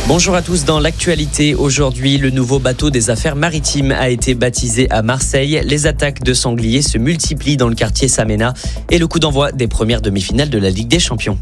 Bonjour à tous, dans l'actualité, aujourd'hui, le nouveau bateau des affaires maritimes a été baptisé à Marseille. Les attaques de sangliers se multiplient dans le quartier Samena et le coup d'envoi des premières demi-finales de la Ligue des Champions.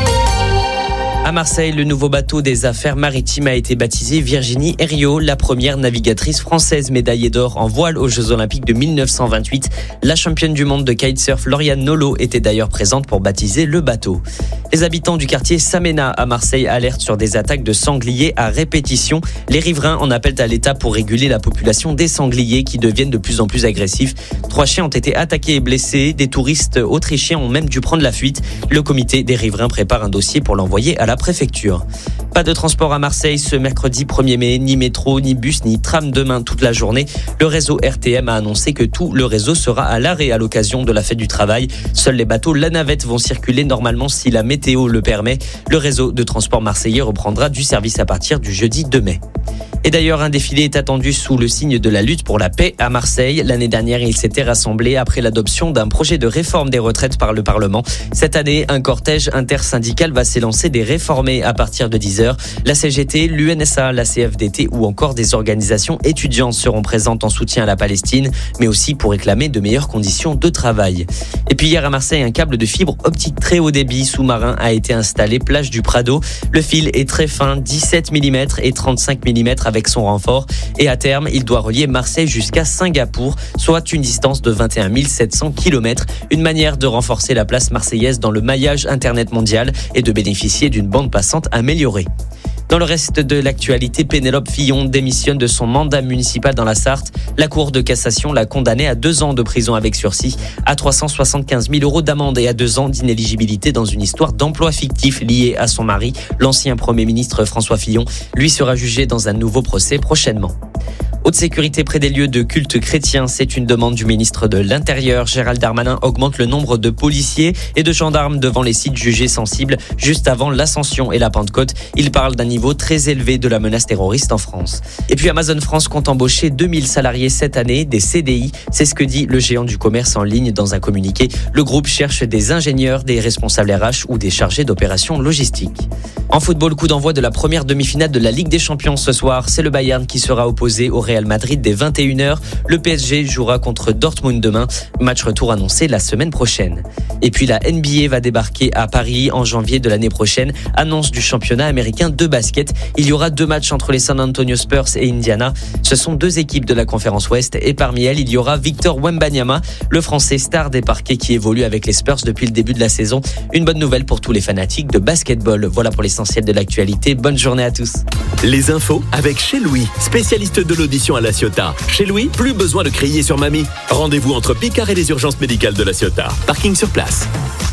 À Marseille, le nouveau bateau des affaires maritimes a été baptisé Virginie Herriot, la première navigatrice française médaillée d'or en voile aux Jeux Olympiques de 1928. La championne du monde de kitesurf Lauriane Nolo était d'ailleurs présente pour baptiser le bateau. Les habitants du quartier Samena à Marseille alertent sur des attaques de sangliers à répétition. Les riverains en appellent à l'État pour réguler la population des sangliers qui deviennent de plus en plus agressifs. 3 chiens ont été attaqués et blessés. Des touristes autrichiens ont même dû prendre la fuite. Le comité des riverains prépare un dossier pour l'envoyer à la préfecture. Pas de transport à Marseille ce mercredi 1er mai, ni métro, ni bus, ni tram demain toute la journée. Le réseau RTM a annoncé que tout le réseau sera à l'arrêt à l'occasion de la fête du travail. Seuls les bateaux La Navette vont circuler normalement si la météo le permet. Le réseau de transport marseillais reprendra du service à partir du jeudi 2 mai. Et d'ailleurs, un défilé est attendu sous le signe de la lutte pour la paix à Marseille. L'année dernière, il s'était rassemblé après l'adoption d'un projet de réforme des retraites par le Parlement. Cette année, un cortège intersyndical va s'élancer des réformés à partir de 10h. La CGT, l'UNSA, la CFDT ou encore des organisations étudiantes seront présentes en soutien à la Palestine, mais aussi pour réclamer de meilleures conditions de travail. Et puis hier à Marseille, un câble de fibre optique très haut débit sous-marin a été installé plage du Prado. Le fil est très fin, 17 mm et 35 mm avec son renfort. Et à terme, il doit relier Marseille jusqu'à Singapour, soit une distance de 21 700 km. Une manière de renforcer la place marseillaise dans le maillage Internet mondial et de bénéficier d'une bande passante améliorée. Dans le reste de l'actualité, Pénélope Fillon démissionne de son mandat municipal dans la Sarthe. La Cour de cassation l'a condamnée à 2 ans de prison avec sursis, à 375 000 € d'amende et à 2 ans d'inéligibilité dans une histoire d'emploi fictif liée à son mari, l'ancien Premier ministre François Fillon. Lui sera jugé dans un nouveau procès prochainement. Haute sécurité près des lieux de culte chrétiens, c'est une demande du ministre de l'Intérieur. Gérald Darmanin augmente le nombre de policiers et de gendarmes devant les sites jugés sensibles juste avant l'Ascension et la Pentecôte. Il parle d'un niveau très élevé de la menace terroriste en France. Et puis Amazon France compte embaucher 2000 salariés cette année, des CDI. C'est ce que dit le géant du commerce en ligne dans un communiqué. Le groupe cherche des ingénieurs, des responsables RH ou des chargés d'opérations logistiques. En football, coup d'envoi de la première demi-finale de la Ligue des Champions ce soir. C'est le Bayern qui sera opposé au Real Madrid dès 21h. Le PSG jouera contre Dortmund demain. Match retour annoncé la semaine prochaine. Et puis la NBA va débarquer à Paris en janvier de l'année prochaine. Annonce du championnat américain de basket. Il y aura 2 matchs entre les San Antonio Spurs et Indiana. Ce sont 2 équipes de la conférence Ouest et parmi elles, il y aura Victor Wembanyama, le français star des parquets qui évolue avec les Spurs depuis le début de la saison. Une bonne nouvelle pour tous les fanatiques de basketball. Voilà pour l'essentiel de l'actualité. Bonne journée à tous. Les infos avec Chez Louis, spécialiste de l'audition à La Ciotat. Chez Louis, plus besoin de crier sur mamie. Rendez-vous entre Picard et les urgences médicales de La Ciotat. Parking sur place.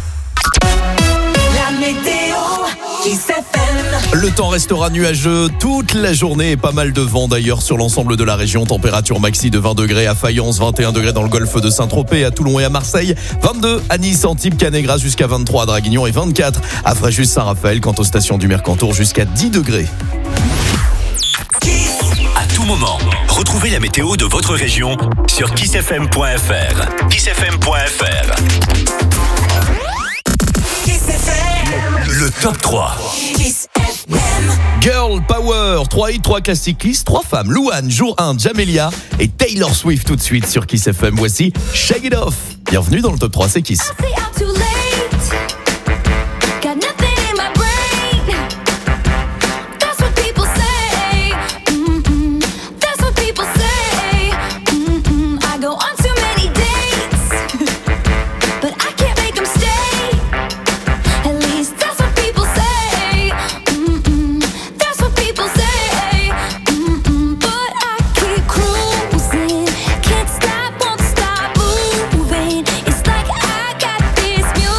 La météo qui s'est fait. Le temps restera nuageux toute la journée et pas mal de vent d'ailleurs sur l'ensemble de la région. Température maxi de 20 degrés à Fayence, 21 degrés dans le golfe de Saint-Tropez, à Toulon et à Marseille, 22 à Nice, Antibes, Canégras jusqu'à 23 à Draguignan et 24 à Fréjus-Saint-Raphaël. Quant aux stations du Mercantour, jusqu'à 10 degrés. À tout moment, retrouvez la météo de votre région sur kissfm.fr. Kissfm.fr. Le top 3. Girl Power, 3 hits, 3 classiques listes, 3 femmes. Louane, Jour 1, Jamelia et Taylor Swift tout de suite sur Kiss FM. Voici Shake It Off. Bienvenue dans le top 3, c'est Kiss. It's like I got this music.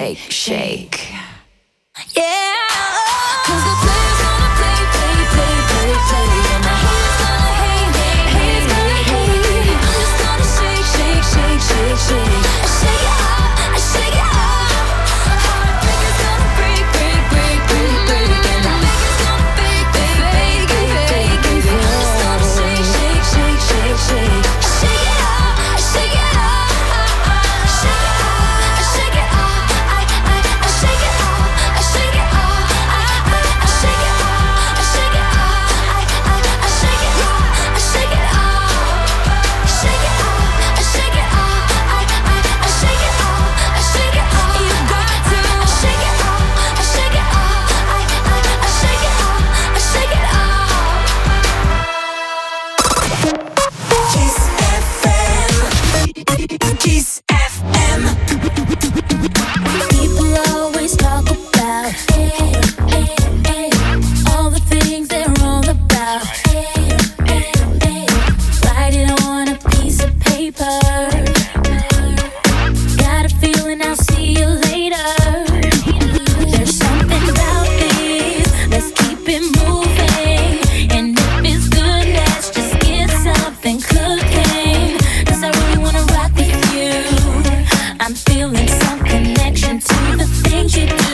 shake, shake. Yeah, 'cause the players gonna play, play, play, play, play. And the haters gonna hate, hate, hate, hate, hate. I'm just gonna shake, shake, shake, shake, shake. I shake it off, I shake it off. Heartbreakers gonna break, break, break, break, break. And the fakers gonna fake, fake, fake, fake, fake. I'm just gonna shake, shake, shake, shake, shake. I shake it off, I shake it off. I shake it off, I shake it off. I shake it off, I shake it off. I shake it off, I shake it off. I shake it off, I shake it off. Shake it off, I shake it off. I shake it off, I shake it off. You got to shake it off, I shake it off. I shake it off, I shake it off. Kiss FM. Kiss FM. People always talk about all the things they're wrong about. Write it on a piece of paper. Got a feeling I'll see you later. There's something about this. Let's keep it moving. And if it's good, let's just get something cooking. 'Cause I really wanna rock with you. I'm feeling some connection to the things you do.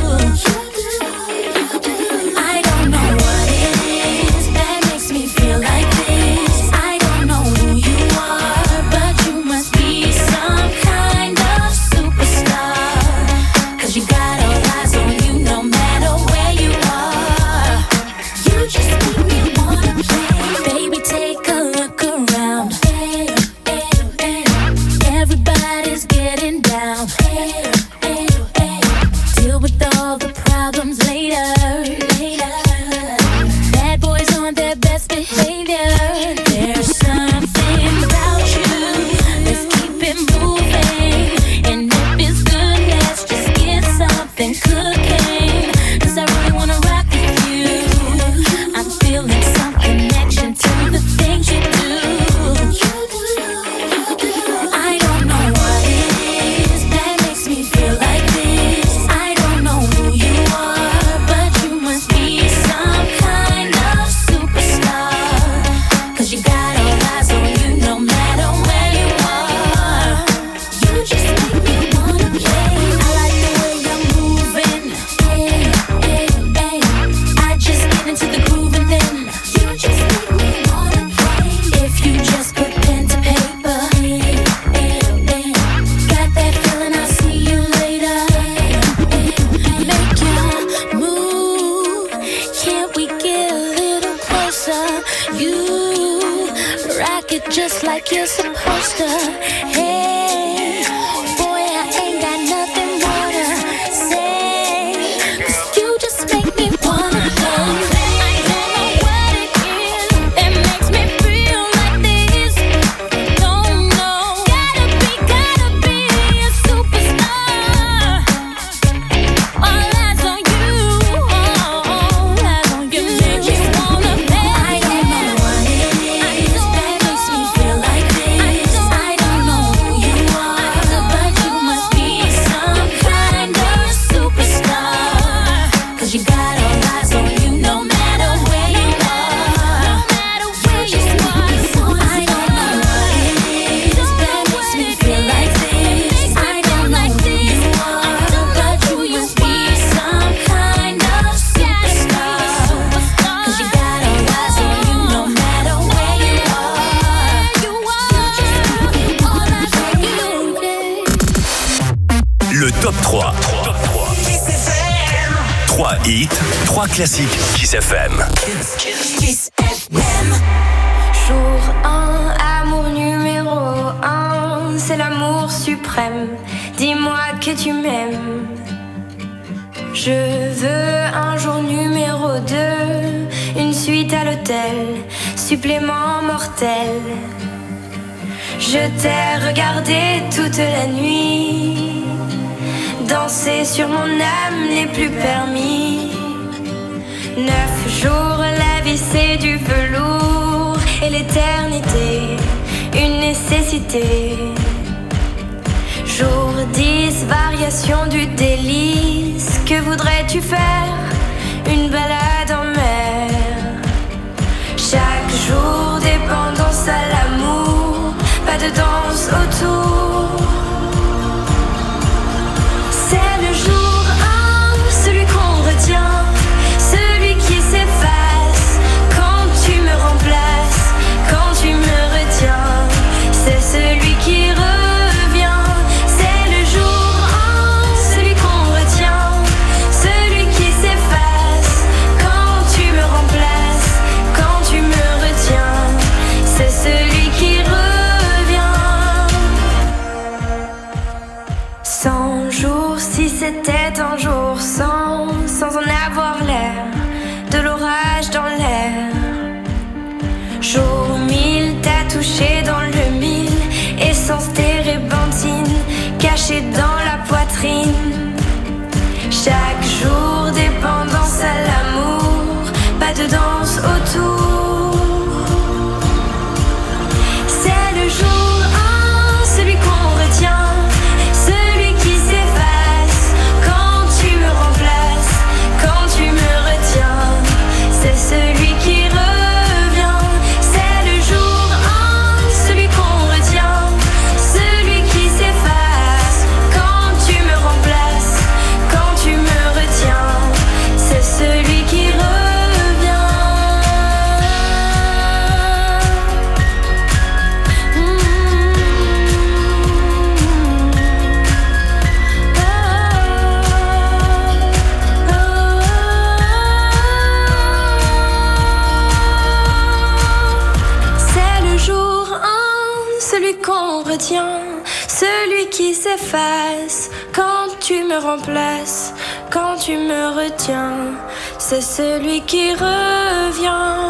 I don't know what it is that makes me feel like this. I don't know who you are, but you must be some kind of superstar. 'Cause you got all eyes on you no matter where you are. You just make me wanna play. Baby, take a look around. Everybody's getting down. Deal with all the problems later. Bad boys on their best behavior. There's something about you. Let's keep it moving. And if it's good, let's just get something cooking. 'Cause I really wanna rock with you. I'm feeling some connection to the things you do. I don't know what it is that makes me feel like this. I don't know who you are, but you must be some kind of superstar. 'Cause you got all eyes on you no matter where you are. You just make me wanna play. I like the way you're moving. I just get into the groove and then you just make me wanna play. If you just put pen to paper, got that feeling, I'll see you later. Make your move. Can't we get a little closer? You rock it just like you're supposed to. Hey, boy, I ain't got nothing more to say. 'Cause you just make me wanna go. I don't know what it is that makes me feel like this. Don't know. Gotta be a superstar. All eyes on you. All eyes on you. Make me wanna play. I don't know what it is that makes me feel like this. I don't know who you are, but you must be some kind of superstar. 'Cause you got all eyes on you no matter where you are. No matter where you are. I don't know what it is that makes me feel like this. I don't know who you are, but you must be some kind of superstar. 'Cause you got all eyes on you no matter where you are. You just all eyes on you. Le top 3. Kiss FM. 3 hits, 3 classiques Kiss FM. Kiss FM. Jour 1, amour numéro 1, c'est l'amour suprême. Dis-moi que tu m'aimes. Je veux un jour numéro 2, une suite à l'hôtel, supplément mortel. Je t'ai regardé toute la nuit, danser sur mon âme n'est plus permis. 9 jours, la vie c'est du velours, et l'éternité, une nécessité. Jour 10 variations du délice. Que voudrais-tu faire? Une balade en mer. Chaque jour, dépendance à l'amour. Pas de danse autour. C'est le jour 1, celui qu'on retient. Celui qui s'efface quand tu me remplaces. Quand tu me retiens, c'est celui qui revient. C'est le jour 1, celui qu'on retient. Celui qui s'efface quand tu me remplaces. Quand tu me retiens, c'est celui qui revient. 100 jours, si c'était un jour sans en avoir l'air. De l'orage dans l'air. Jour 1000, t'as touché dans le mille. Essence térébenthine, cachée dans la poitrine. Chaque jour, dépendance à l'amour. Pas de danse autour. C'est le jour 1, celui qu'on retient. Celui qui s'efface quand tu me remplaces. Quand tu me retiens, c'est celui qui revient. C'est le jour 1, celui qu'on retient. Celui qui s'efface quand tu me remplaces. Quand tu me retiens, c'est celui qui revient. C'est le jour 1, celui qu'on retient. Celui qui s'efface quand tu me remplaces. Quand tu me retiens, c'est celui qui revient.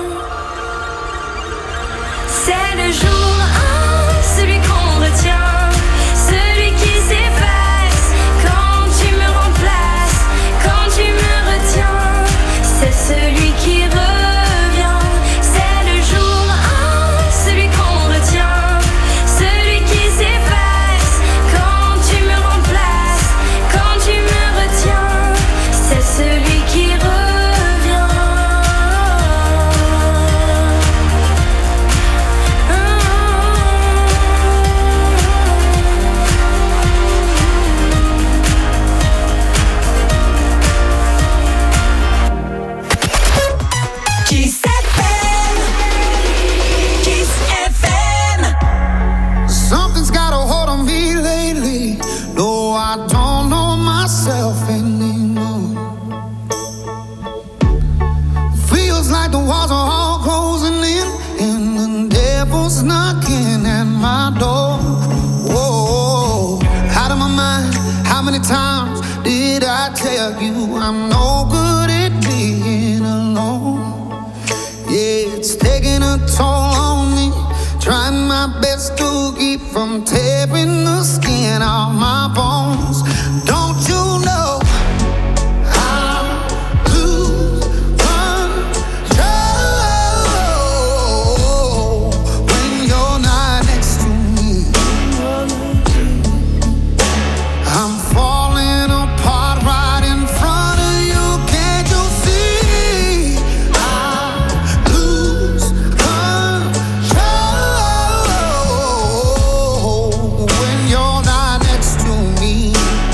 C'est le jour 1, celui qu'on retient. Celui qui s'efface quand tu me remplaces. Quand tu me retiens, c'est celui qui revient. C'est le jour 1, celui qu'on retient. Celui qui s'efface quand tu me remplaces. Quand tu me retiens, c'est celui qui revient. Kiss FM. Kiss FM. Something's got a hold on me lately. No, I don't know myself anymore. Feels like the walls are all closing in, and the devil's knocking at my door. Whoa, out of my mind. How many times did I tell you I'm no good at being alone? Yeah, it's taking a toll on me. Trying my best to keep from tearing the skin off my bones. Don't you know I lose control when you're not next to me? I'm falling apart right in front of you. Can't you see? I lose control when you're not next to me.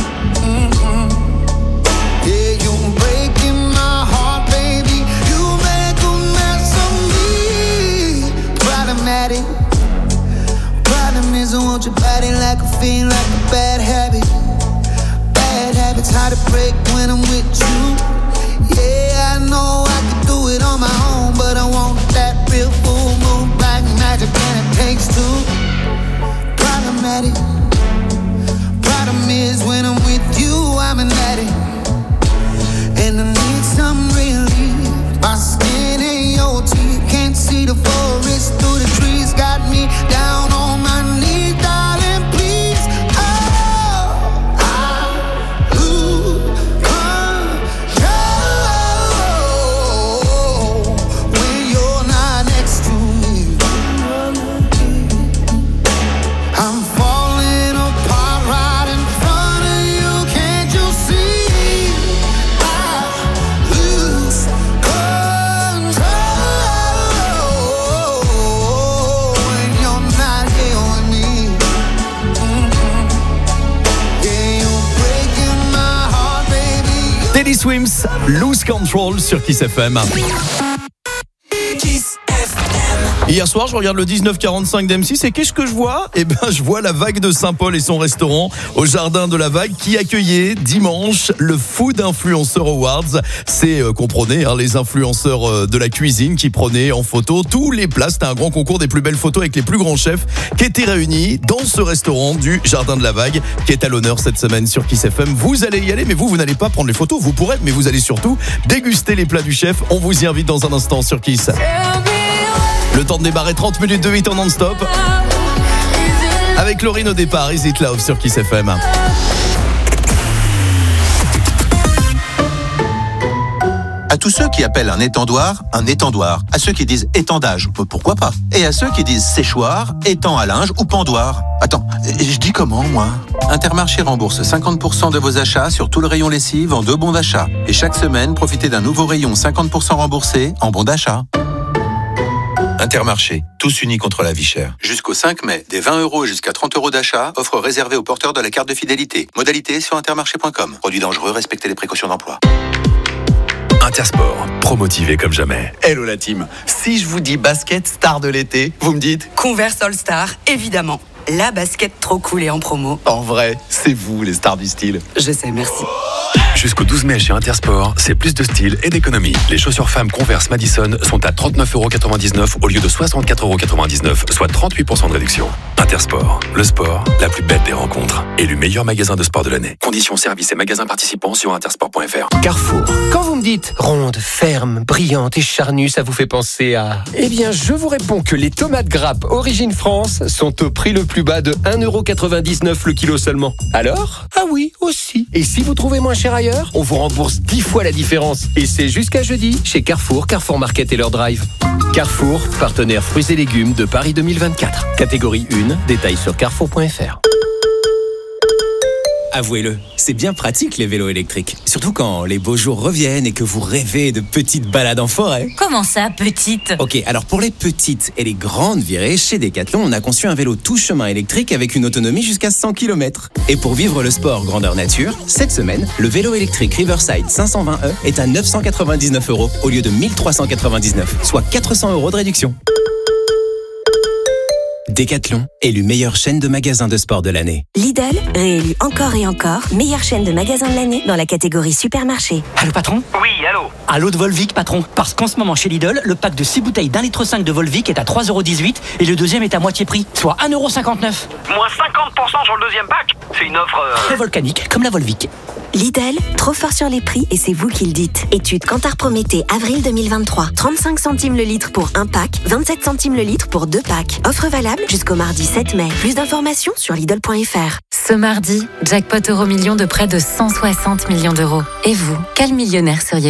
Yeah, you're breaking my heart, baby. You make a mess of me. Problematic. Problem is I want your body like a fiend, like a bad habit. Bad habits hard to break when I'm with you. Yeah, I know I could do it on my own, but I want that real full moon black magic, and it takes two. Problematic. Problem is when I'm with you, I'm an addict, and I need some relief. My skin ain't your teeth, can't see the forest through the trees. Got me down on my knees, darling, please. Oh, I lose control Swims, Lose Control sur Kiss FM. Kiss FM. Hier soir, je regarde le 1945 d'M6 et qu'est-ce que je vois ? Eh ben, je vois la Vague de Saint-Paul et son restaurant au Jardin de la Vague qui accueillait dimanche le Food Influencer Awards. C'est, comprenez, les influenceurs de la cuisine qui prenaient en photo tous les plats. C'était un grand concours des plus belles photos avec les plus grands chefs qui étaient réunis dans ce restaurant du Jardin de la Vague qui est à l'honneur cette semaine sur Kiss FM. Vous allez y aller, mais vous n'allez pas prendre les photos. Vous pourrez, mais vous allez surtout déguster les plats du chef. On vous y invite dans un instant sur Kiss. Le temps de démarrer 30 minutes de 8 en non-stop. Avec Laurine au départ, Is It Love sur Kiss FM. À tous ceux qui appellent un étendoir. À ceux qui disent étendage, pourquoi pas. Et à ceux qui disent séchoir, étang à linge ou pendoir. Attends, je dis comment, moi ? Intermarché rembourse 50% de vos achats sur tout le rayon lessive en 2 bons d'achat. Et chaque semaine, profitez d'un nouveau rayon 50% remboursé en bons d'achat. Intermarché, tous unis contre la vie chère. Jusqu'au 5 mai, des 20 € jusqu'à 30 € d'achat, offre réservée aux porteurs de la carte de fidélité. Modalité sur intermarché.com. Produit dangereux, respectez les précautions d'emploi. Intersport, promotivé comme jamais. Hello la team, si je vous dis basket star de l'été, vous me dites ? Converse All Star, évidemment. La basket trop cool et en promo. En vrai, c'est vous les stars du style. Je sais, merci. Jusqu'au 12 mai chez Intersport, c'est plus de style et d'économie. Les chaussures femmes Converse Madison sont à 39,99 € au lieu de 64,99 €, soit 38% de réduction. Intersport, le sport, la plus belle des rencontres. Élu meilleur magasin de sport de l'année. Conditions, services et magasins participants sur intersport.fr. Carrefour. Quand vous me dites ronde, ferme, brillante et charnue, ça vous fait penser à... Eh bien, je vous réponds que les tomates grappes Origine France sont au prix le plus bas de 1,99 € le kilo seulement. Alors ? Ah oui, aussi. Et si vous trouvez moins cher ailleurs, on vous rembourse 10 fois la différence. Et c'est jusqu'à jeudi chez Carrefour, Carrefour Market et leur drive. Carrefour, partenaire fruits et légumes de Paris 2024. Catégorie 1, détails sur carrefour.fr. Avouez-le, c'est bien pratique les vélos électriques. Surtout quand les beaux jours reviennent et que vous rêvez de petites balades en forêt. Comment ça, petite ? Ok, alors pour les petites et les grandes virées, chez Decathlon, on a conçu un vélo tout chemin électrique avec une autonomie jusqu'à 100 km. Et pour vivre le sport grandeur nature, cette semaine, le vélo électrique Riverside 520e est à 999 € au lieu de 1399, soit 400 € de réduction. Decathlon, élu meilleure chaîne de magasins de sport de l'année. Lidl, réélu encore et encore, meilleure chaîne de magasins de l'année dans la catégorie supermarché. Allô patron ? Oui, allô ? Allô de Volvic patron, parce qu'en ce moment chez Lidl, le pack de 6 bouteilles d'1,5 litre de Volvic est à 3,18 € et le deuxième est à moitié prix, soit 1,59 €. Moins 50% sur le deuxième pack ? C'est une offre... Très volcanique, comme la Volvic. Lidl, trop fort sur les prix et c'est vous qui le dites. Étude Kantar Prométhée, avril 2023. 35 centimes le litre pour un pack, 27 centimes le litre pour 2 packs. Offre valable jusqu'au mardi 7 mai. Plus d'informations sur Lidl.fr. Ce mardi, jackpot Euromillions de près de 160 millions d'euros. Et vous, quel millionnaire seriez-vous ?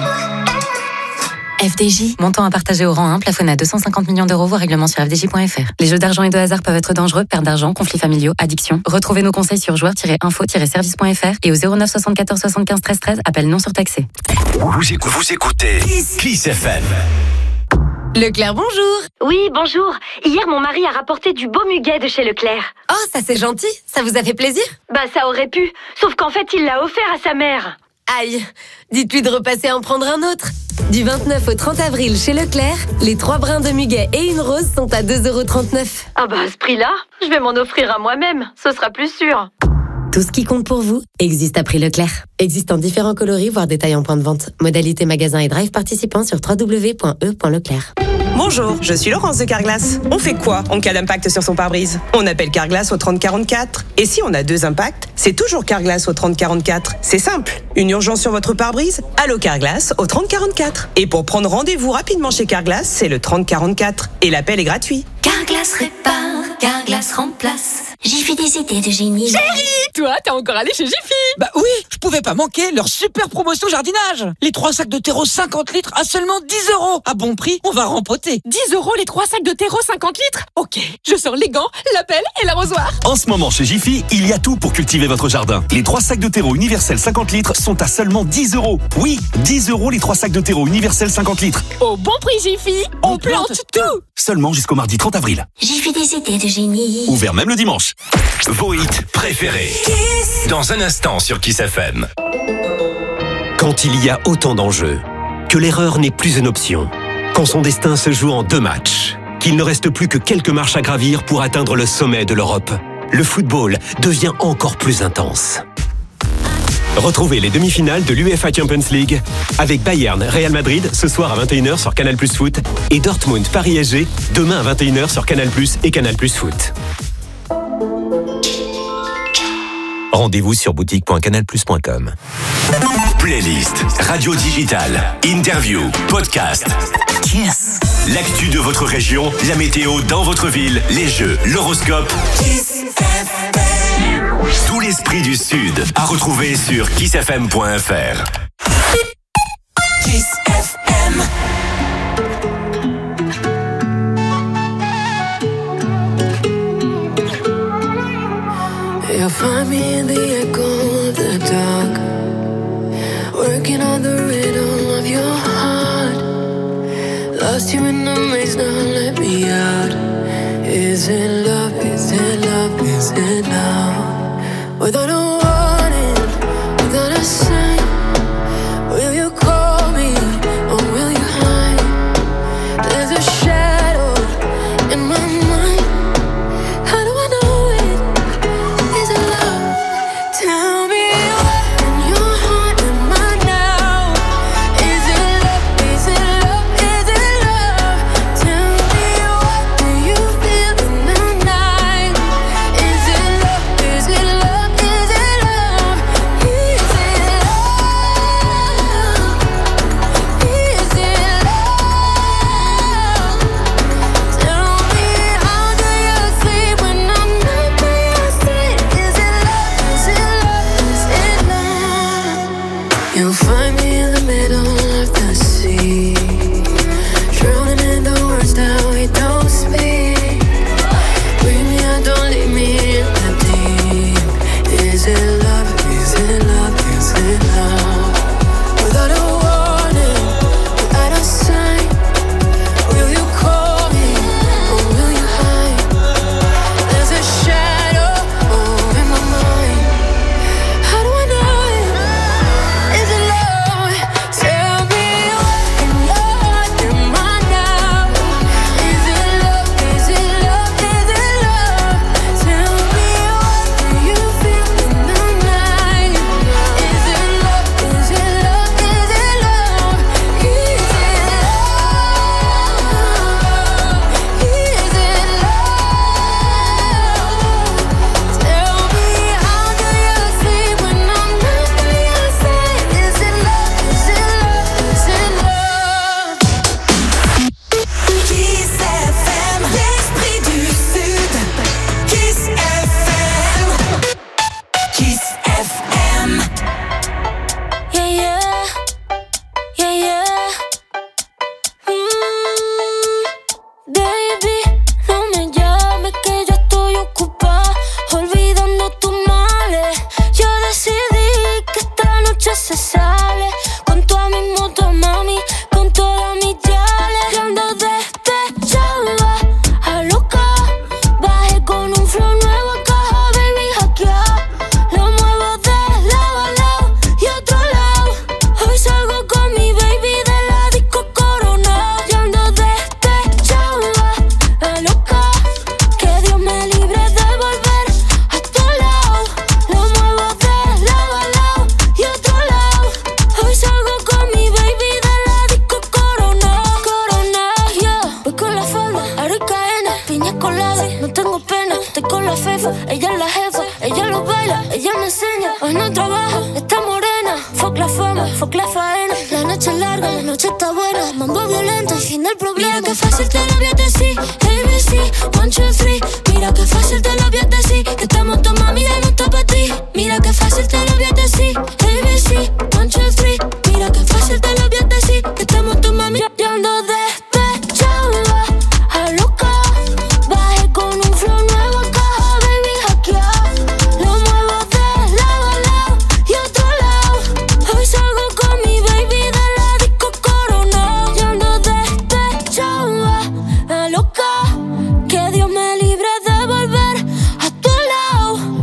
FDJ, montant à partager au rang 1, plafonné à 250 millions d'euros, voire règlement sur fdj.fr. Les jeux d'argent et de hasard peuvent être dangereux, perte d'argent, conflits familiaux, addiction. Retrouvez nos conseils sur joueurs-info-service.fr et au 09 74 75 13 13, appel non surtaxé. Vous écoutez Kiss FM. Leclerc, bonjour. Oui, bonjour. Hier, mon mari a rapporté du beau muguet de chez Leclerc. Oh, ça c'est gentil. Ça vous a fait plaisir ? Bah, ça aurait pu. Sauf qu'en fait, il l'a offert à sa mère. Aïe, dites-lui de repasser en prendre un autre. Du 29 au 30 avril chez Leclerc, les 3 brins de muguet et une rose sont à 2,39 €. Ah bah à ce prix-là, je vais m'en offrir à moi-même, ce sera plus sûr. Tout ce qui compte pour vous existe à prix Leclerc. Existe en différents coloris, voire détails en point de vente. Modalité magasin et drive participants sur www.e.leclerc. Bonjour, je suis Laurence de Carglass. On fait quoi en cas d'impact sur son pare-brise ? On appelle Carglass au 3044. Et si on a 2 impacts, c'est toujours Carglass au 3044. C'est simple. Une urgence sur votre pare-brise ? Allô Carglass au 3044. Et pour prendre rendez-vous rapidement chez Carglass, c'est le 3044. Et l'appel est gratuit. Carglass répare, Carglass remplace. Jiffy des idées de génie. Chérie, toi, t'es encore allé chez Jiffy ? Bah oui, je pouvais pas manquer leur super promotion jardinage. Les 3 sacs de terreau 50 litres à seulement 10 €. À bon prix, on va rempoter. 10 € les 3 sacs de terreau 50 litres ? Ok, je sors les gants, la pelle et l'arrosoir. En ce moment chez Jiffy, il y a tout pour cultiver votre jardin. Les 3 sacs de terreau universel 50 litres sont à seulement 10 €. Oui, 10 € les 3 sacs de terreau universel 50 litres. Au bon prix Jiffy, on plante tout. Seulement jusqu'au mardi 30 avril. Jiffy des idées de génie. Ouvert même le dimanche. Vos hits préférés. Dans un instant sur Kiss FM. quand il y a autant d'enjeux, que l'erreur n'est plus une option, quand son destin se joue en 2 matchs, qu'il ne reste plus que quelques marches à gravir pour atteindre le sommet de l'Europe, le football devient encore plus intense. Retrouvez les demi-finales de l'UEFA Champions League avec Bayern Real Madrid ce soir à 21h sur Canal+ Foot et Dortmund Paris SG demain à 21h sur Canal+ et Canal+ Foot. Rendez-vous sur boutique.canalplus.com. Playlist, radio digitale, interview, podcast. Kiss. L'actu de votre région, la météo dans votre ville, les jeux, l'horoscope. Kiss FM. Tout l'esprit du Sud à retrouver sur kissfm.fr. Kiss FM. You'll find me in the echo of the dark, working on the rhythm of your heart. Lost you in the maze, now let me out. Is it love, is it love, is it love? Without a warning, without a sign, will you call me or will you hide? There's a shadow in my mind. How do I know it? Is it love? Tell me what in your heart am I now? Is it love? Is it love? Is it love? Tell me what do you feel in the night? Is it love? Is it love? Is it love? Is it love? Is it love? Tell me how do you sleep when I'm not by your side? Is it love? Is it love? Is it love? You'll find me in the middle of the sea, drowning in the words that we don't speak. Bring me out, don't leave me in the deep. Is it love? Is it love? Is it love? Without a warning, without a sign, will you call me or will you hide? There's a shadow in my mind. How do I know it? Is it love? Tell me what in your heart am I now? Is it love? Is it love? Is it love? Tell me what do you feel in the night? Is it love? Is it love? Is it love? Is it love? Is it love? Tell me how do you sleep when I'm not by your side? Is it love? Is it love? Is it love? Kiss FM, l'esprit du Sud. Kiss FM. Kiss FM. Yeah, yeah. Yeah, yeah. Baby, no me llames que yo estoy ocupada, olvidando tus males. Yo decidí que esta noche se sale con toda mi moto, mami, con todas mis yales. Yo ando despechada, a loca. Bajé con un flow nuevo a caja, baby, hackeado. Lo muevo de lado a lado y otro lado. Hoy salgo con mi baby de la disco Corona. Yo ando despechada, la loca. Que Dios me libre de volver a tu lado. Lo muevo de lado a lado y otro lado. Hoy salgo con mi baby de la disco Corona. Corona, yeah. Voy con la falda, aricaena, piña colada. No tengo pena, estoy con la fefa. Ella es la jefa, ella lo baila, ella me enseña. Hoy no trabaja, está morena. Fuck la fama, fuck la faena. La noche es larga, la noche está buena. Mambo violento, el fin del problema. Mira que fácil te lo voy a decir. ABC, 1, 2, 3. Mira que fácil te lo voy a decir. Que estamos tu mami y no está para ti. Mira que fácil te lo voy a decir. ABC, 1, 2, 3. Mira que fácil te lo voy a decir. Que estamos tu mami. Yo ando despechada, a loca. Bajé con un flow nuevo a caja, baby, hackeado. Lo muevo de lado a lado y otro lado. Hoy salgo con mi baby de la disco Corona. Yo ando despechada, la loca. Que Dios me libre de volver a tu lado.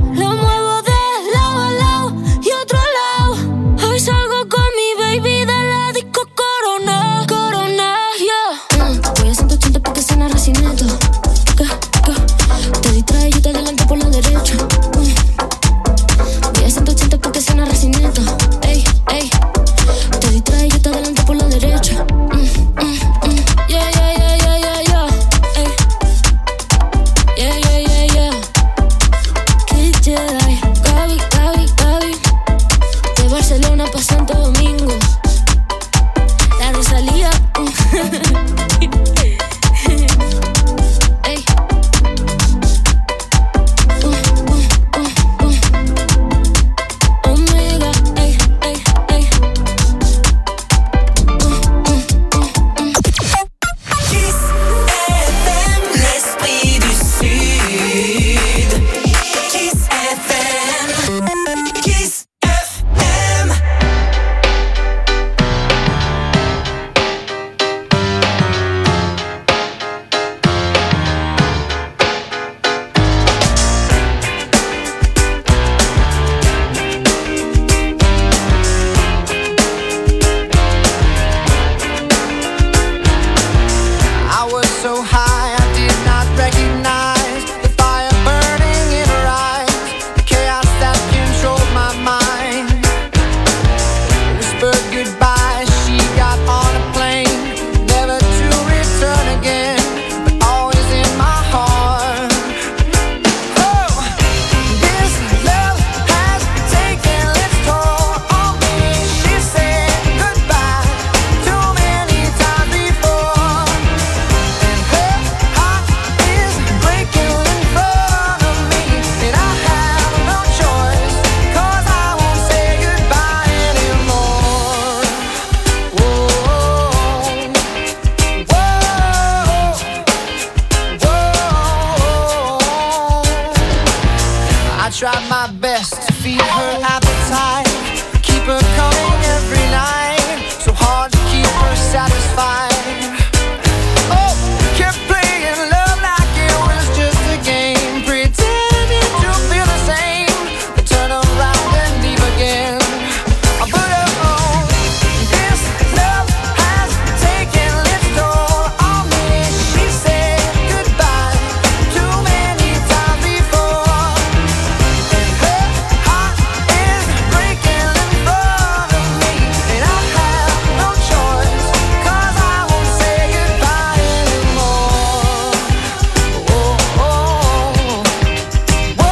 try my best to feed her appetite, keep her coming every night, so hard to keep her satisfied. Oh, kept playing love like it was just a game, pretending to feel the same, but turn around and leave again. But oh, this love has taken its toll on me. She said goodbye too many times before, and her heart is breaking in front of me, and I have no choice, 'cause I won't say goodbye anymore. Oh, oh, oh. Whoa,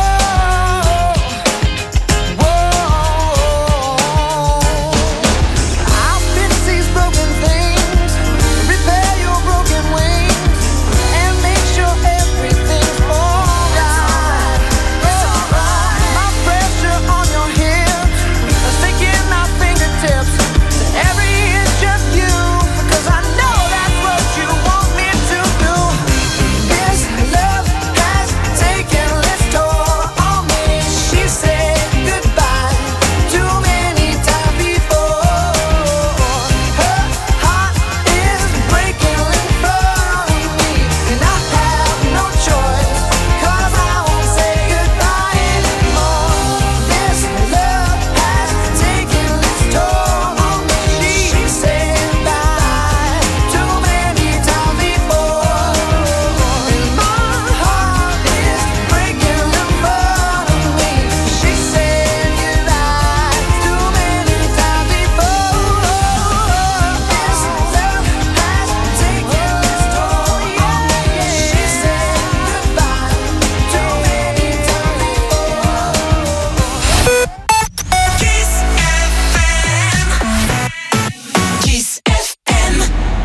I'll fix these broken things, repair your broken wings, and make sure everything's alright. My pressure on your hips, sticking my fingertips to every inch of you, 'cause I know that's what you want me to do. This love has taken its toll on me. She said goodbye too many times before. Her heart is breaking in front of me, and I have no choice, 'cause I won't say goodbye anymore. This love has taken its toll on me. She said goodbye too many times before, and my heart is breaking in front of me. She said goodbye too many times before. This love has taken its toll on me. She said goodbye too many times before. Kiss FM. Kiss FM.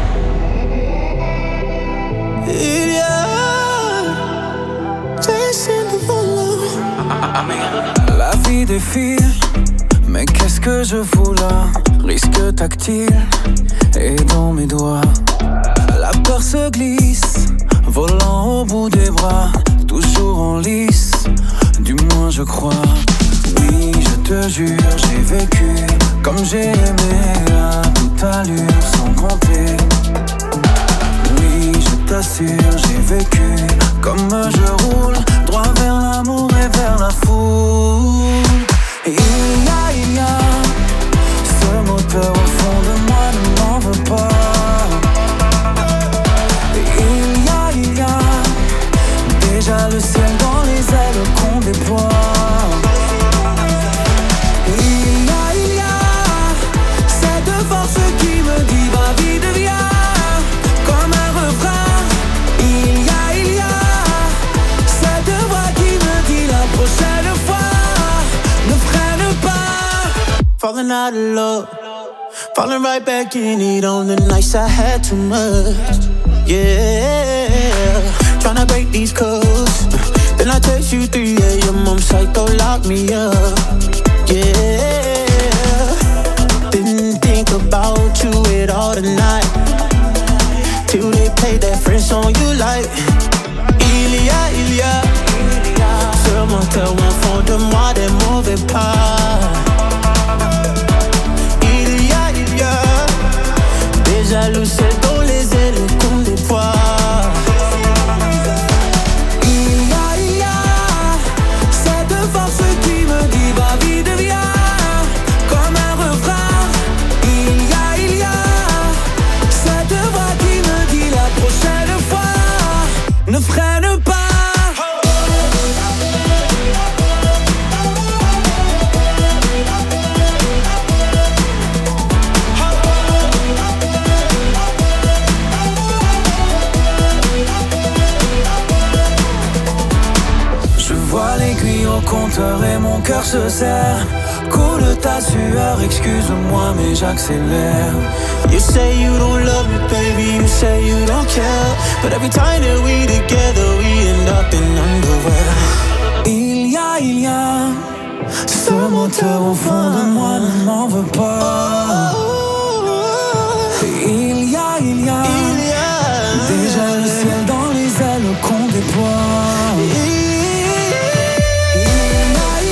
La vie défile, mais qu'est-ce que je fous là? Risque tactile et dans mes doigts. La peur se glisse, volant au bout des bras, toujours en lice, du moins je crois. Oui, je te jure, j'ai vécu comme j'ai aimé à toute allure, sans compter. Oui, je t'assure, j'ai vécu comme je roule, droit vers l'amour et vers la foule. Et il y a ce moteur au fond de moi, ne m'en veux pas. Et il y a déjà le ciel dans les ailes qu'on déploie. Et il y a cette force qui me dit va vite viens, comme un refrain. Il y a cette voix qui me dit la prochaine fois ne freine pas. Falling out of love, falling right back in it on the nights I had too much. Yeah, tryna break these codes. Then I text you 3 a.m. I'm psycho, lock me up. Yeah, didn't think about you at all tonight, till they played that French song you like. Il y a ce moteur au fond de moi, des mauvais pas. Il y a déjà le ciel dans les ailes qu'on déploie. Il y a cette force qui me dit va vite viens, comme un refrain. Il y a cette voix qui me dit la prochaine fois ne freine pas. Au compteur et mon cœur se serre. Coule ta sueur, excuse-moi mais j'accélère. You say you don't love me, baby, you say you don't care, but every time that we together, we end up in underwear. Il y a ce moteur au fond de moi, ne m'en veux pas. Il y a déjà le ciel dans les ailes qu'on déploie. Il y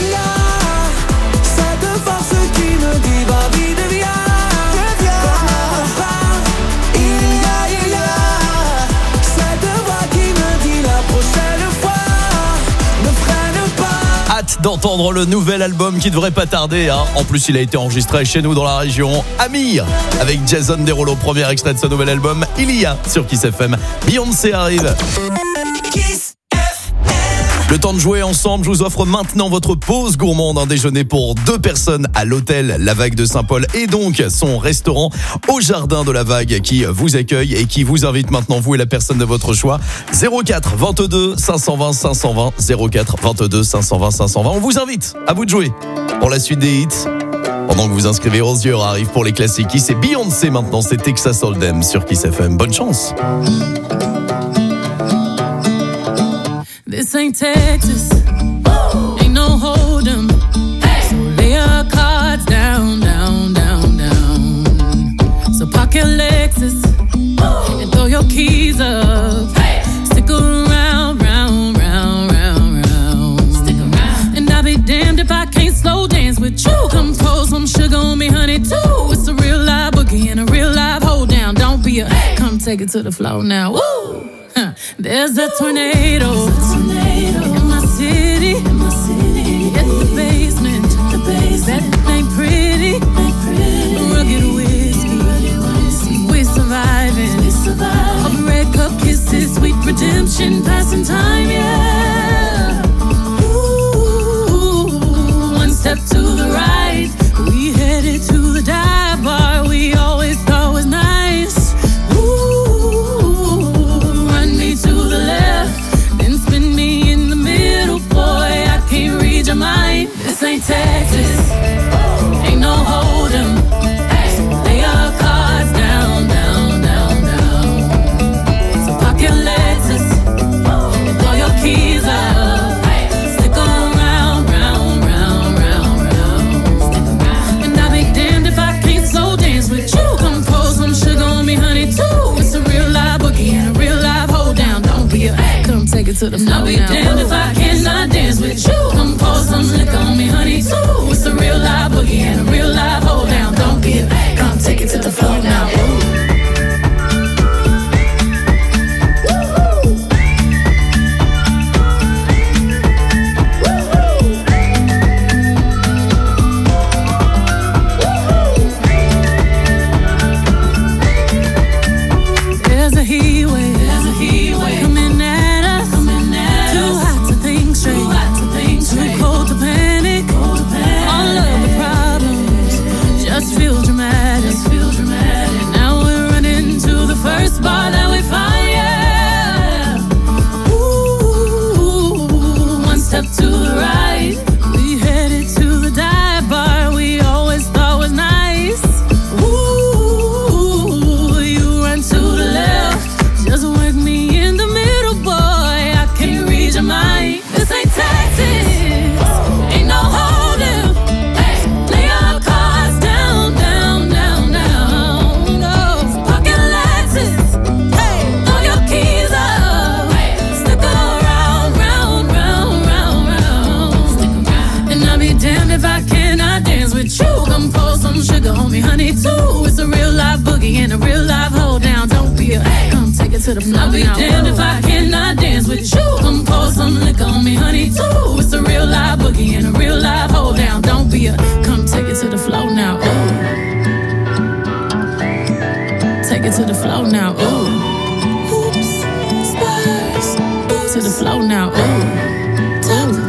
d'entendre le nouvel album qui devrait pas tarder. En plus, il a été enregistré chez nous dans la région. Amir, avec Jason Derulo, premier extrait de ce nouvel album. Il y a sur Kiss FM. Beyoncé arrive. Le temps de jouer ensemble, je vous offre maintenant votre pause gourmande, un déjeuner pour 2 personnes à l'hôtel La Vague de Saint-Paul et donc son restaurant au Jardin de la Vague qui vous accueille et qui vous invite maintenant, vous et la personne de votre choix. 04 22 520 520, 04 22 520 520. On vous invite, à vous de jouer pour la suite des hits. Pendant que vous inscrivez, Rosier arrive pour les classiques. C'est Beyoncé maintenant, c'est Texas Hold'em sur Kiss FM. Bonne chance. This ain't Texas, ain't no hold'em. So lay your cards down, down, down, down. So park your Lexus and throw your keys up. Stick around, round, round, round, round. Stick around. And I'll be damned if I can't slow dance with you. Come pour some sugar on me, honey, too. It's a real live boogie and a real live hold down. Don't be a, come take it to the floor now. Woo! There's a tornado in my city, in the basement. That ain't pretty. Rugged whiskey, we're surviving. All the red cup kisses, sweet redemption, passing time, yeah. Ooh, one step to the right, we headed to the dive bar we always thought was nice. To the left, then spin me in the middle, boy, I can't read your mind. This ain't Texas, ain't no hold'em. So lay your cards down, down, down, down. So park your Lexus and throw your keys up. Stick around, round, round, round, round. And I'll be damned if I can't slow dance with you. Come pour some sugar on me, honey, too. It's a real live boogie and a real live hold down. Don't be a, come take it to the floor. I'll be damned if I cannot dance with you. Come pour some liquor on me, honey, too. It's a real live boogie and a real live hold down. Don't be a, come take it to the floor now. Bar that we find, yeah. Ooh, one step to the right, we headed to the dive bar we always thought was nice. Ooh, you run to the left, just work me in the middle, boy, I can't read your mind. This ain't Texas, ain't no hold'em. Lay your cards down, down, down, down. Go, pocket Lexus. If I cannot dance with you, come pour some sugar on me, honey, too. It's a real live boogie and a real live hold down. Don't be a, come take it to the floor. I'll be damned if I cannot dance with you. Come pour some liquor on me, honey, too. It's a real live boogie and a real live hold down. Don't be a, come take it to the floor now. Ooh. Take it to the floor now. Ooh. Oops, Spurs. To the floor now. Ooh. Top.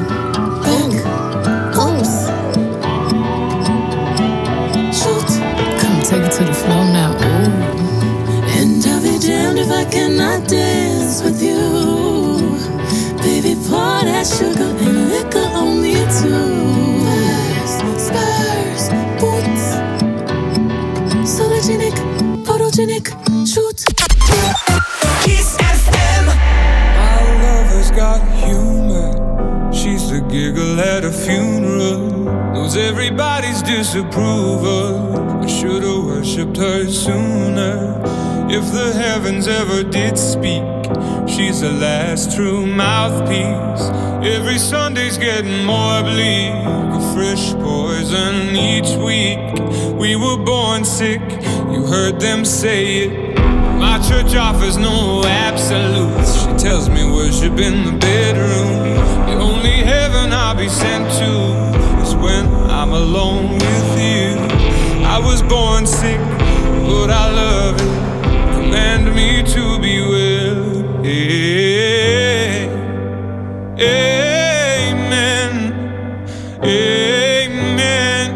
Take it to the floor now, ooh. And I'll be damned if I cannot dance with you. Baby, pour that sugar and liquor on me too. Spurs, boots. Sologenic, photogenic, shoot. Kiss FM. My lover's got humor. She's the giggle at a funeral. Knows everybody's disapproval. I should've worshipped her sooner. If the heavens ever did speak, she's the last true mouthpiece. Every Sunday's getting more bleak, a fresh poison each week. We were born sick, you heard them say it. My church offers no absolutes. She tells me worship in the bedroom. The only heaven I've be sent to is when I'm alone with you. I was born sick, but I love it. Command me to be well. Hey, amen. Amen.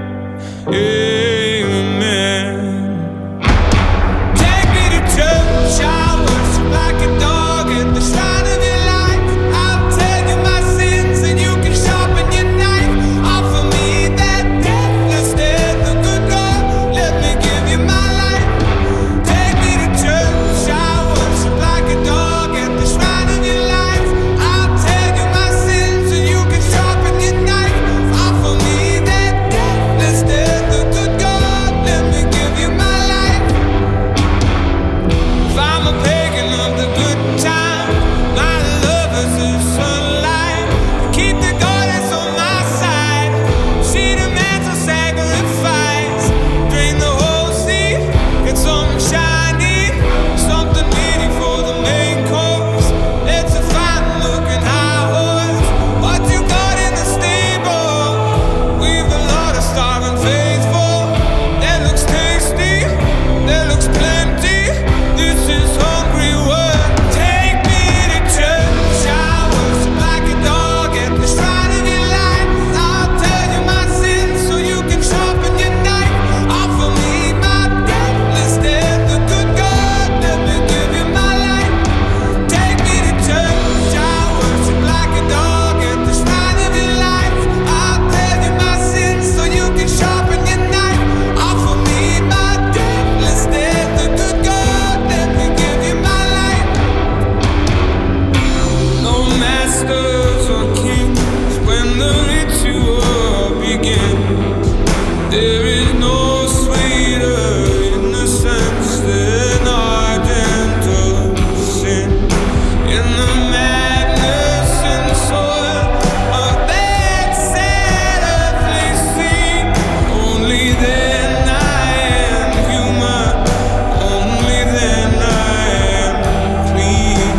Amen. Take me to church. I worship like a dog at the shrine of your light. I'll tell you my sins and you can sharpen your knife. Offer me that deathless death, the good God. Let me give you my life. Take me to church. I worship like a dog at the shrine of your life. I'll tell you my sins and you can sharpen your knife. Offer me that deathless death, the good God. Let me give you my life. If I'm a pagan of the good time, my love is the sunlight. Keep the goddess on my side. She demands a sacrifice. Drain the whole sea, get something shiny, something meaty for the main course. Let's a fine looking high horse. What you got in the stable? We've a lot of starving faithful. That looks tasty, that looks plenty. This is hungry work. Take me to church. I worship like a dog at the shrine of your light. I'll tell you my sins so you can sharpen your knife. Offer me my deathless death, the good God. Let me give you my life. Take me to church. I worship like a dog at the shrine of your life. I'll tell you my sins so you can sharpen your knife. Offer me my deathless death, the good God. Let me give you my life. No masters or kings when the ritual begins. There is no sweeter innocence than ardent of sin. In the madness and soil of that sad earthly scene, only then I am human. Only then I am clean.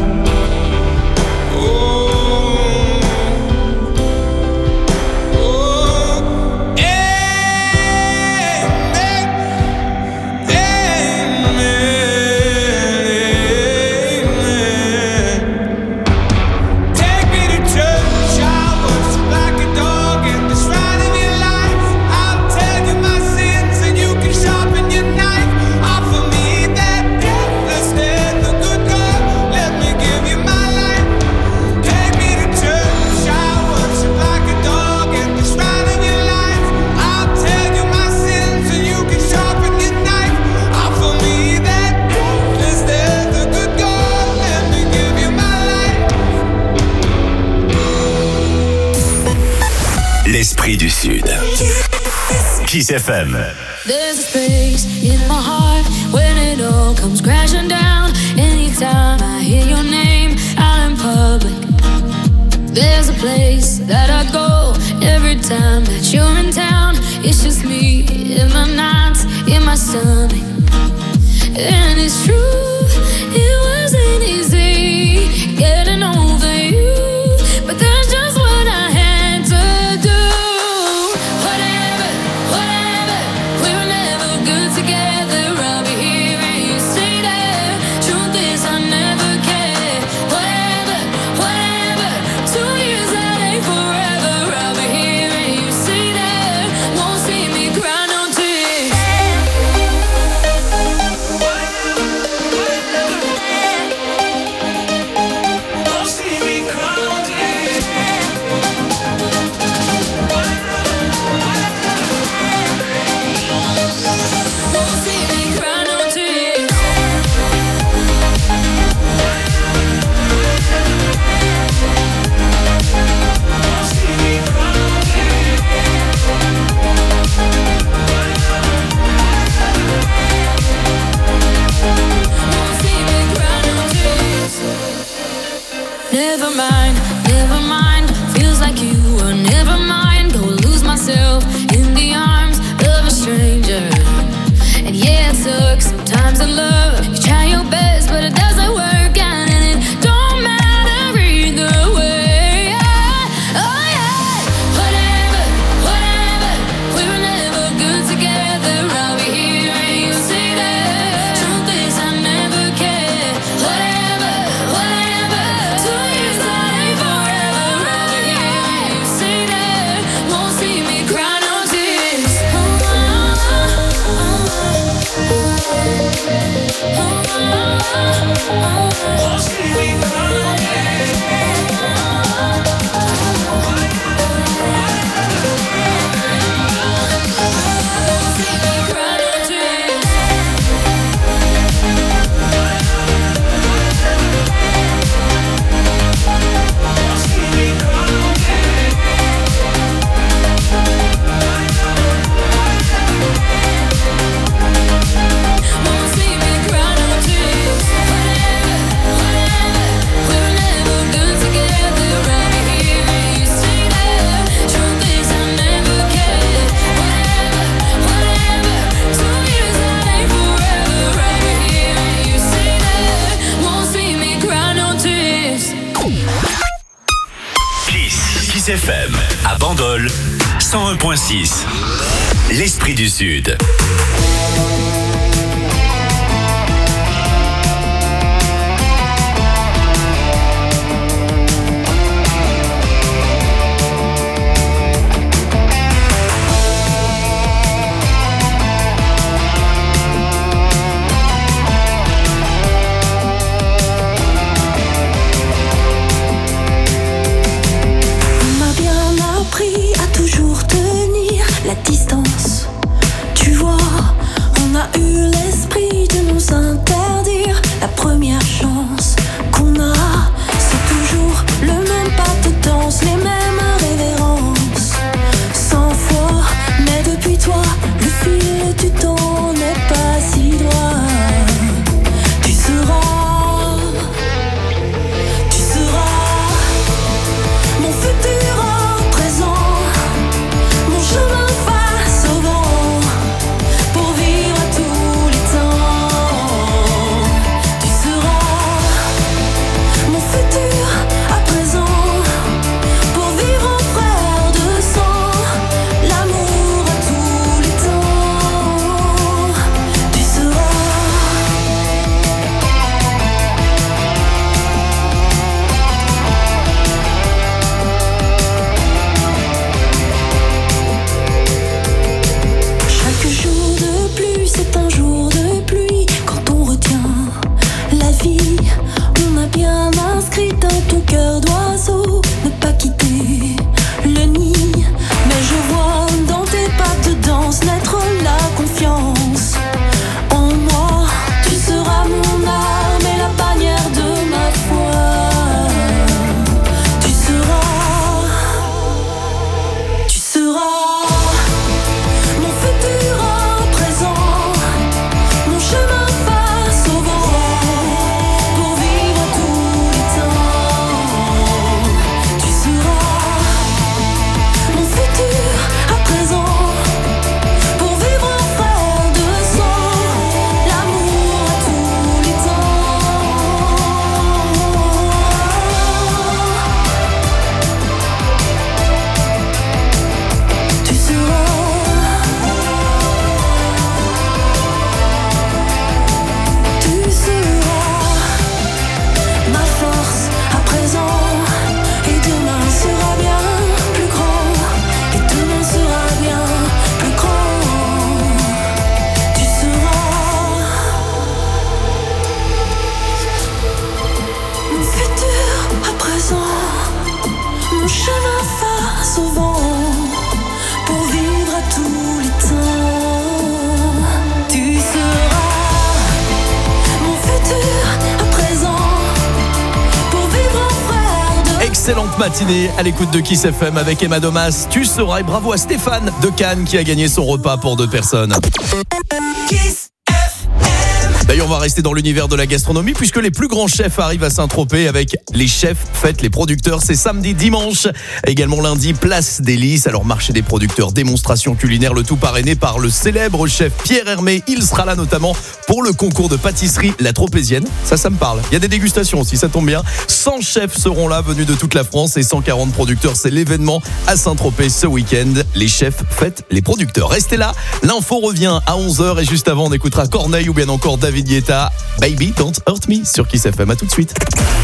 Take me to church. I worship like a dog at the shrine of your life. I'll tell you my sins and you can sharpen your knife. Offer me that deathless death, the good God. Let me give you my life. Take me to church. I worship like a dog at the shrine of your life. I'll tell you my sins and you can sharpen your knife. Offer me that deathless death, the good God. Let me give you my life. L'esprit du Sud. Kiss FM. There's a space in my heart when it all comes crashing down. Anytime I hear your name out in public, there's a place that I go every time that you're in town. It's just me in my nights, in my stomach. And it's true, it wasn't easy getting over you, but that's just what I had to do. Whatever, whatever, we were never good together. I'll be here and you stay there. Truth is I never cared. Whatever, whatever, 2 years that ain't forever. I'll be here and you stay there. Won't see me cry no tears. Oh, FM, à Bandol, 101.6. L'Esprit du Sud. La distance, tu vois, on a eu l'esprit de nous interdire. La première chance qu'on a, c'est toujours le même pas de danse, les mêmes révérences. 100 fois, mais depuis toi, le fil du temps n'est pas si droit. Tu seras mon futur en présent. Mon chemin face au vent, pour vivre à tous les temps. Tu seras mon futur à présent, pour vivre en frère de sang, l'amour à tous les temps. Tu seras chaque jour de pluie, c'est un jour de pluie. Quand on retient la vie, on a bien inscrit dans ton cœur d'oiseau ne pas quitter le nid. Mais je vois dans tes pas de danse naître la confiance en moi. Tu seras mon arme et la bannière de ma foi. Tu seras mon futur en présent, mon chemin face au vent, pour vivre à tous les temps. Tu seras mon futur à présent, pour vivre en frère de sang, l'amour à tous les temps. Tu seras ma force à présent, et demain sera bien plus grand, et demain sera bien plus grand. Tu seras mon futur à présent, mon chemin face au vent, pour vivre à tous les temps. Tu seras mon futur à présent, pour vivre en frère de Excellente matinée à l'écoute de Kiss FM avec Emma Domas. Tu seras, et bravo à Stéphane de Cannes qui a gagné son repas pour 2 personnes. D'ailleurs, on va rester dans l'univers de la gastronomie puisque les plus grands chefs arrivent à Saint-Tropez avec les chefs fêtes les producteurs. C'est samedi, dimanche, également lundi, place des Lys. Alors, marché des producteurs, démonstration culinaire, le tout parrainé par le célèbre chef Pierre Hermé. Il sera là notamment pour le concours de pâtisserie La Tropézienne. Ça me parle. Il y a des dégustations aussi, ça tombe bien. 100 chefs seront là, venus de toute la France, et 140 producteurs. C'est l'événement à Saint-Tropez ce week-end. Les chefs fêtent les producteurs. Restez là, l'info revient à 11h et juste avant, on écoutera Corneille ou bien encore David Guetta, Baby Don't Hurt Me sur Kiss FM. À tout de suite.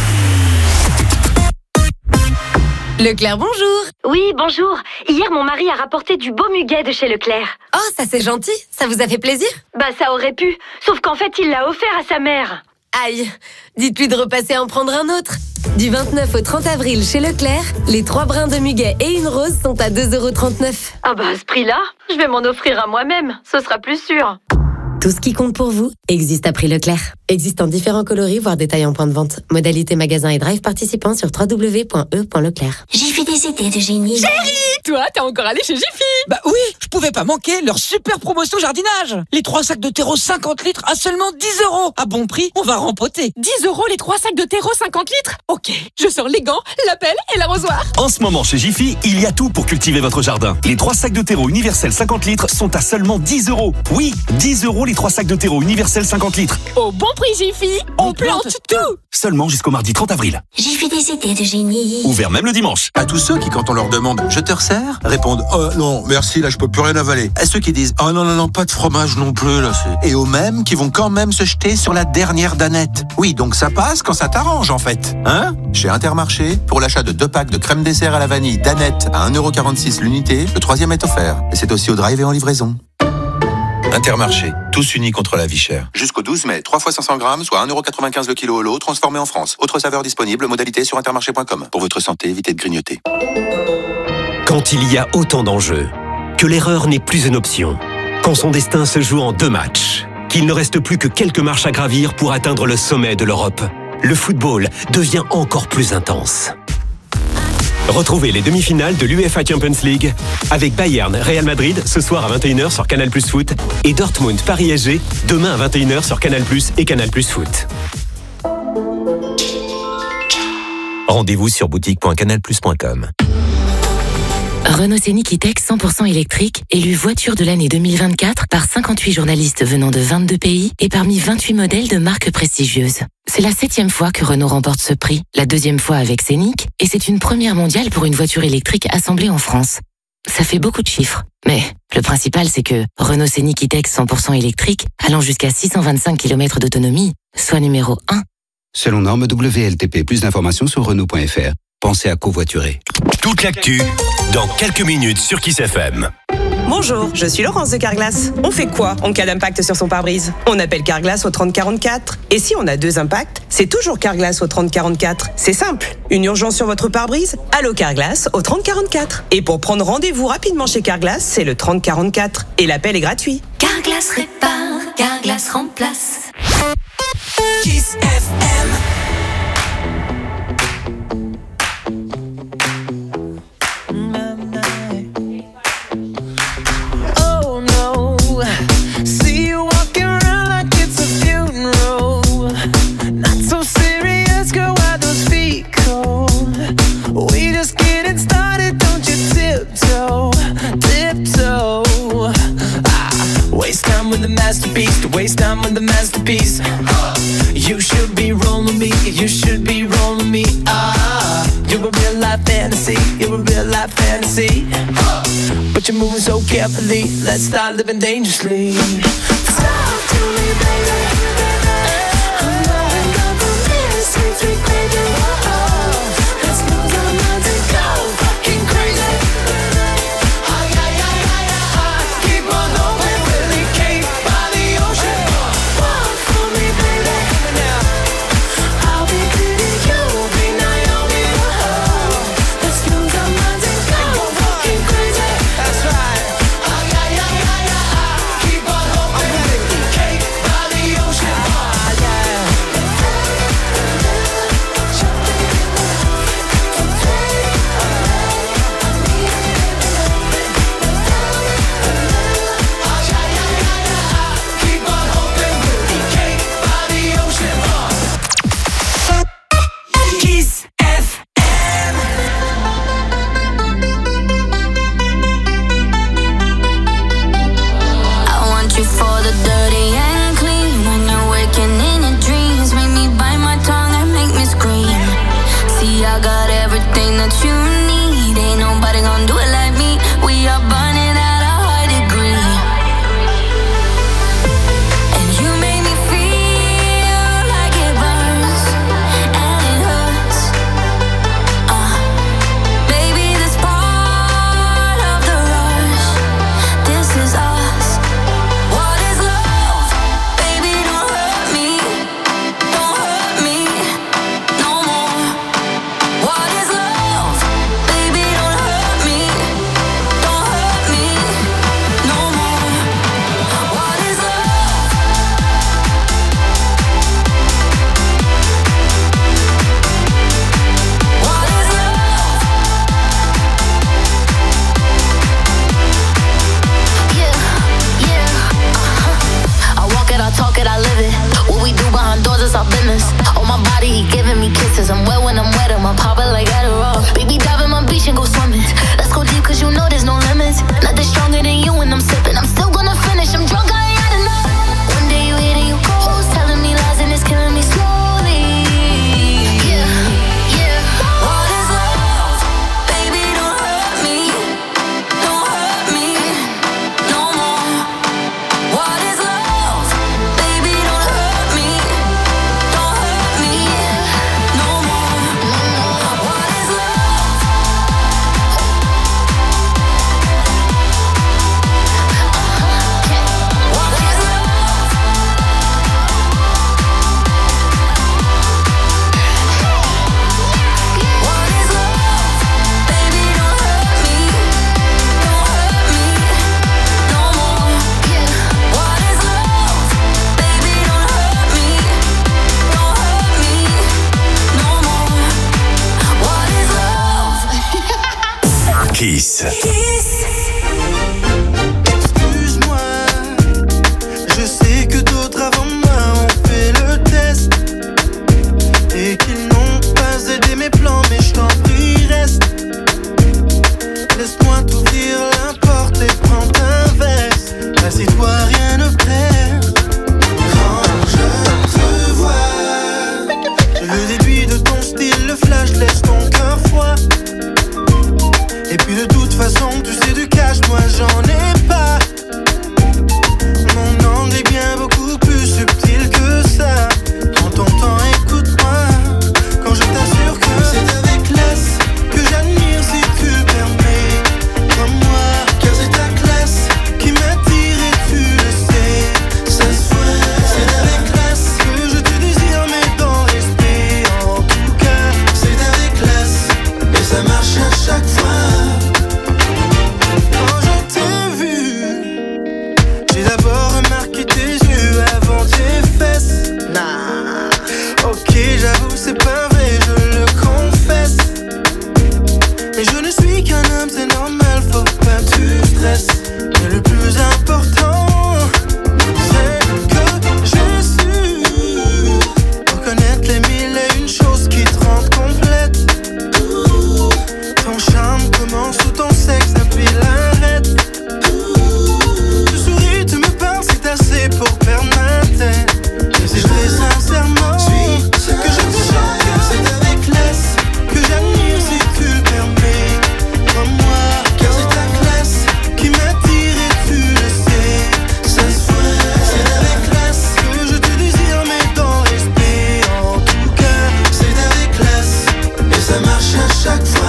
Leclerc, bonjour. Oui, bonjour. Hier, mon mari a rapporté du beau muguet de chez Leclerc. Oh, ça c'est gentil. Ça vous a fait plaisir? Bah, ça aurait pu. Sauf qu'en fait, il l'a offert à sa mère. Aïe, dites-lui de repasser en prendre un autre. Du 29 au 30 avril chez Leclerc, les 3 brins de muguet et une rose sont à 2,39 €. Ah bah, à ce prix-là, je vais m'en offrir à moi-même. Ce sera plus sûr. Tout ce qui compte pour vous existe à prix Leclerc. Existe en différents coloris, voire détails en point de vente. Modalité magasin et drive participant sur www.e.leclerc. J'ai fait des idées de génie. Chérie, toi, t'es encore allé chez Jiffy? Bah oui, je pouvais pas manquer leur super promotion jardinage. Les 3 sacs de terreau 50 litres à seulement 10 €. À bon prix, on va rempoter. 10 € les 3 sacs de terreau 50 litres? Ok, je sors les gants, la pelle et l'arrosoir. En ce moment, chez Jiffy, il y a tout pour cultiver votre jardin. Les 3 sacs de terreau universel 50 litres sont à seulement 10 €. Oui, 10 € les 3 sacs de terreau universel 50 litres. Au bon compris, Jiffy. On plante tout. Seulement jusqu'au mardi 30 avril. J'ai fait des idées de génie. Ouvert même le dimanche. À tous ceux qui, quand on leur demande « Je te resserre ?» répondent « Oh non, merci, là je peux plus rien avaler ». À ceux qui disent « Oh non, pas de fromage non plus, là c'est... » Et aux mêmes qui vont quand même se jeter sur la dernière danette. Oui, donc ça passe quand ça t'arrange en fait. Hein ? Chez Intermarché, pour l'achat de 2 packs de crème dessert à la vanille danette à 1,46€ l'unité, le 3e est offert. Et c'est aussi au drive et en livraison. Intermarché, tous unis contre la vie chère. Jusqu'au 12 mai, 3 fois 500 grammes, soit 1,95€ le kilo au lot, transformé en France. Autre saveur disponible, modalité sur intermarché.com. Pour votre santé, évitez de grignoter. Quand il y a autant d'enjeux, que l'erreur n'est plus une option, quand son destin se joue en 2 matchs, qu'il ne reste plus que quelques marches à gravir pour atteindre le sommet de l'Europe, le football devient encore plus intense. Retrouvez les demi-finales de l'UEFA Champions League avec Bayern Real Madrid ce soir à 21h sur Canal+ Foot et Dortmund Paris SG demain à 21h sur Canal+ et Canal+ Foot. Rendez-vous sur boutique.canalplus.com. Renault Scénic E-Tech 100% électrique, élu voiture de l'année 2024 par 58 journalistes venant de 22 pays et parmi 28 modèles de marques prestigieuses. C'est la 7e fois que Renault remporte ce prix, la 2e fois avec Scénic, et c'est une première mondiale pour une voiture électrique assemblée en France. Ça fait beaucoup de chiffres, mais le principal c'est que Renault Scénic E-Tech 100% électrique, allant jusqu'à 625 km d'autonomie, soit numéro 1. Selon norme WLTP, plus d'informations sur Renault.fr. Pensez à covoiturer. Toute l'actu, dans quelques minutes sur Kiss FM. Bonjour, je suis Laurence de Carglass. On fait quoi en cas d'impact sur son pare-brise ? On appelle Carglass au 3044. Et si on a 2 impacts, c'est toujours Carglass au 3044. C'est simple. Une urgence sur votre pare-brise ? Allô Carglass au 3044. Et pour prendre rendez-vous rapidement chez Carglass, c'est le 3044. Et l'appel est gratuit. Carglass répare, Carglass remplace. Kiss FM. Oh no, see you walking around like it's a funeral. Not so serious, girl, why those feet cold? We just getting started, don't you tiptoe, tiptoe. Waste time with the masterpiece, to waste time with the masterpiece. You should be rolling me, you should be rolling me. You're a real life fantasy, you're a real life fantasy. But you're moving so carefully, let's start living dangerously. Talk to me, baby. I'm going down from this sweet, sweet baby. Whoa, let's lose our minds and go fucking crazy. Keep on going, Willie Cape by the ocean. Walk for me, baby. I'll be Diddy, you'll be Naomi. Whoa, let's lose our minds and go fucking crazy. That's right. Keep on going, Willie Cape by the ocean. Kiss. Excuse-moi, je sais que d'autres avant moi ont fait le test et qu'ils n'ont pas aidé mes plans, mais je t'en prie, reste. Laisse-moi t'ouvrir la porte et prends ta veste. Assieds-toi, rien ne perd. Quand je te vois, je déduis de ton style, le flash laisse ton cœur froid. Et puis de toute façon, tu sais du cash, moi j'en ai pas. Mon angle est bien beaucoup plus subtil que ça. Prends ton temps, écoute-moi. Quand je t'assure que c'est avec classe que j'admire si tu le permets. Comme moi, car c'est ta classe qui m'attire et tu le sais. Ça se voit, c'est avec classe que je te désire, mais dans respect. En tout cas, c'est avec classe et ça marche à chaque fois. Quand je t'ai vu, j'ai d'abord remarqué tes yeux avant tes fesses. Nah, ok, j'avoue, c'est pas vrai, je le confesse. Mais je ne suis qu'un homme, c'est normal, faut pas que tu stresses. Mais le plus important, c'est que j'ai su reconnaître les mille et une choses qui te rendent complète. Ton charme commence sous ton sexe, appuie l'arrête. Tu souris, tu me parles, c'est assez pour perdre ma tête. Et c'est très sincèrement que je te chante que c'est avec classe que j'admire si tu le permets. Comme moi, car c'est ta classe qui m'attire et tu le sais. Ça se voit, c'est avec classe que je te désire, mais dans respect. En tout cas, c'est avec classe et ça marche à chaque fois.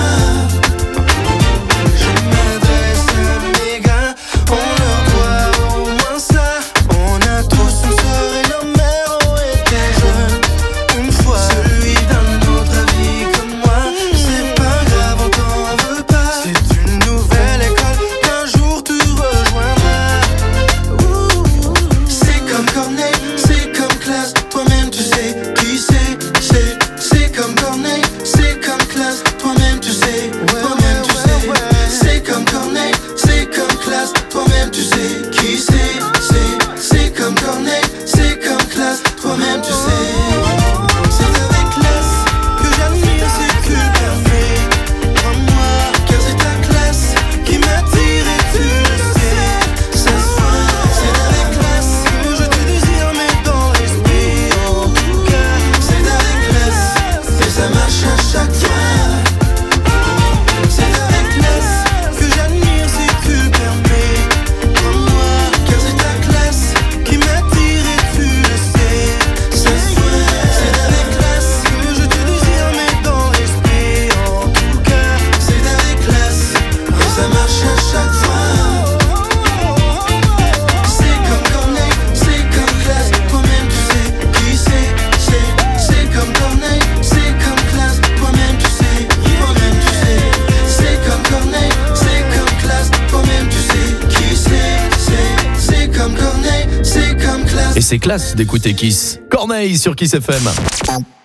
Je m'adresse à mes gars, on leur doit au moins ça. On a tous une sœur et leur mère ont été jeunes une fois. Celui d'un autre avis comme moi, c'est pas grave, on t'en veut pas. C'est une nouvelle école qu'un jour tu rejoindras. C'est comme Corneille, c'est comme classe, toi-même tu sais qui c'est comme Corneille, c'est comme classe, toi-même tu sais, toi-même tu sais. C'est comme Corneille, c'est comme classe, toi-même tu sais qui c'est comme Corneille, c'est comme classe, toi-même tu sais. C'est avec classe que j'admire si tu le permets. Comme moi, car c'est ta classe qui m'attire et tu le sais. Ça se voit, c'est avec classe que je te désire, mais dans respect. En tout cas, c'est avec classe et ça marche à chaque fois. C'est avec classe que j'admire si tu le permets. Comme moi, car c'est ta classe qui m'attire et tu le sais. Ça se voit, c'est avec classe que je te désire, mais dans respect. En tout cas, c'est avec classe et ça marche à chaque fois. C'est comme Corneille, c'est comme classe, toi-même tu sais qui c'est comme Corneille, c'est comme classe, toi-même tu sais, toi-même tu sais. C'est comme Corneille, c'est comme classe, toi-même tu sais qui c'est comme Corneille, c'est comme classe. Et c'est classe d'écouter Kiss. Corneille sur Kiss FM.